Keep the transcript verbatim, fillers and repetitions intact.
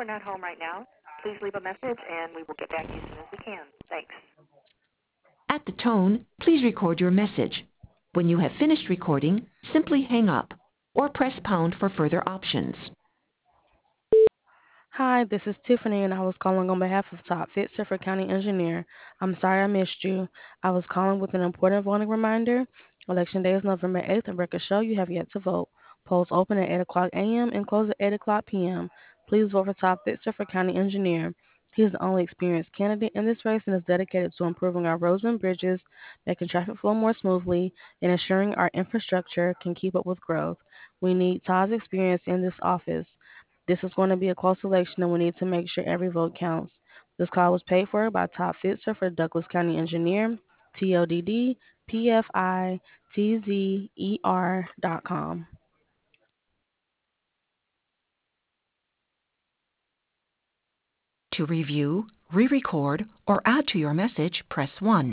we're not home right now. Please leave a message and we will get back to you as soon as we can. Thanks. At the tone, please record your message. When you have finished recording, simply hang up or press pound for further options. Hi, this is Tiffany, and I was calling on behalf of Top Fit Suffolk County Engineer. I'm sorry I missed you. I was calling with an important voting reminder. Election Day is November eighth, and records show you have yet to vote. Polls open at eight o'clock a m and close at eight o'clock p m Please vote for Top Fit Suffolk County Engineer. He is the only experienced candidate in this race and is dedicated to improving our roads and bridges, making traffic flow more smoothly, and ensuring our infrastructure can keep up with growth. We need Todd's experience in this office. This is going to be a close election, and we need to make sure every vote counts. This call was paid for by Todd Fitzer for Douglas County Engineer, T O D D P F I T Z E R dot com. To review, re-record, or add to your message, press one.